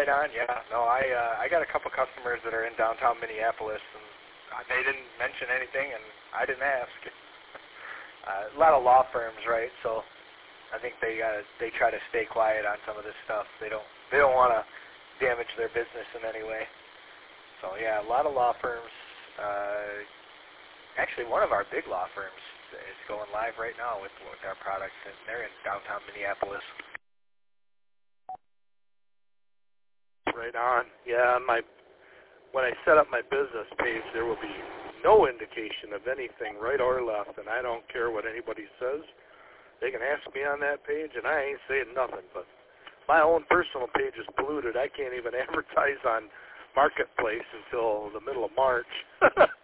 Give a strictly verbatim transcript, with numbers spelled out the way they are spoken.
on. Yeah. No, I uh, I got a couple customers that are in downtown Minneapolis, and they didn't mention anything, and I didn't ask. Uh, a lot of law firms, right? So I think they uh, they try to stay quiet on some of this stuff. They don't they don't want to damage their business in any way. So yeah, a lot of law firms. Uh, actually, one of our big law firms is going live right now with, with our products, and they're in downtown Minneapolis. Right on. Yeah, my when I set up my business page, there will be no indication of anything right or left, and I don't care what anybody says. They can ask me on that page, and I ain't saying nothing. But my own personal page is polluted. I can't even advertise on Marketplace until the middle of March.